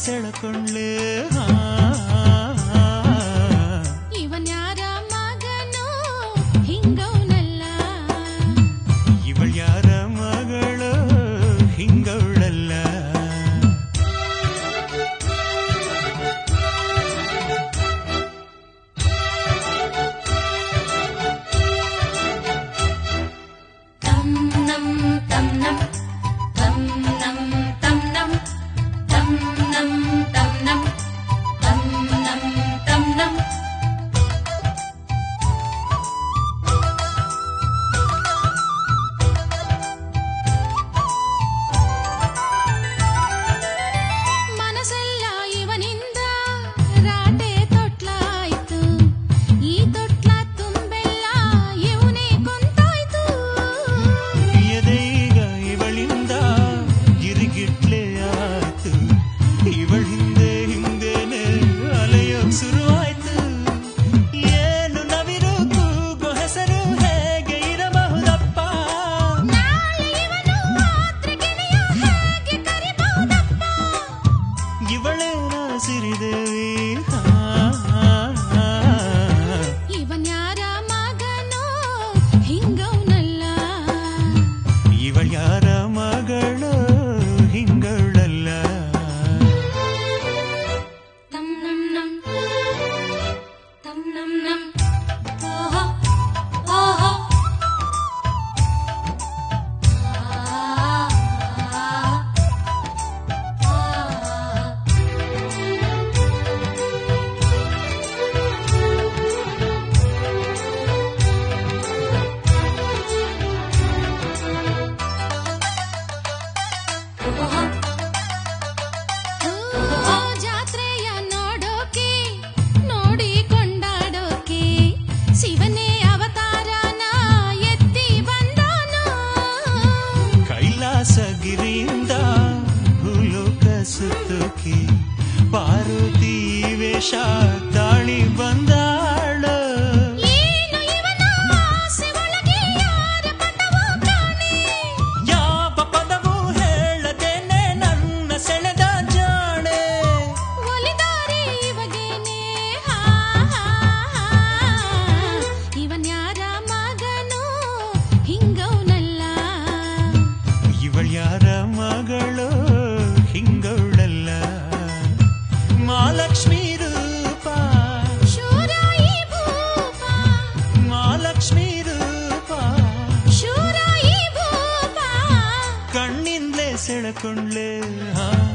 ಸೆಳಕೊಂಡ್ಲೆ ಇವನ್ಯಾರ ಮಗನೋ ಹಿಂಗವನಲ್ಲ ಇವಳ್ಯಾರ ಮಗಳು ಹಿಂಗವಳಲ್ಲ ಇವನ್ಯಾರ ಮಗನೋ ಹಿಂಗವನಲ್ಲ ಇವಳ್ಯಾರ ಮಗಳು ಹಿಂಗವಳಲ್ಲ ತಂ ನಂ ನಂ ತಂ ನಂ ನಂ ಓಹೋ ಓಹೋ ಜಾತ್ರೆಯ ನೋಡೋಕೆ ನೋಡಿ ಕೊಂಡಾಡೋಕೆ ಶಿವನೇ ಅವತಾರನ ಎತ್ತಿ ಬಂದಾನು ಕೈಲಾಸಗಿರಿಯಿಂದ ಭೂಲೋಕ ಸುತ್ತೋಕೆ ಪಾರ್ವತಿ ವೇಷ ತಾಳಿ ಬಂದಾಳು ಏನು ಇವನ ಆಸೆ ಒಳಗೆ ಯಾರ ಪಟವೋ ಕಾಣೆ ಯಾವ ಪದವು ಹೇಳದೇನೆ ನನ್ನ ಸೆಳೆದ ಜಾಣೆ ಒಲಿದಾರೆ ಇವಗೇನೆ ಇವನ್ಯಾರ ಮಗನೋ ಹಿಂಗವನಲ್ಲ ಇವಳ್ಯಾರ ಮಗಳು ಹಿಂಗವಳಲ್ಲ ಮಹಾಲಕ್ಷ್ಮಿ ರೂಪ ಶೂರಾಯಿ ಭೂಪ ಮಹಾಲಕ್ಷ್ಮಿ ರೂಪ ಶೂರಾಯಿ ಭೂಪ ಕಣ್ಣಿಂದಲೇ ಸೆಳಕೊಂಡ್ಲೆ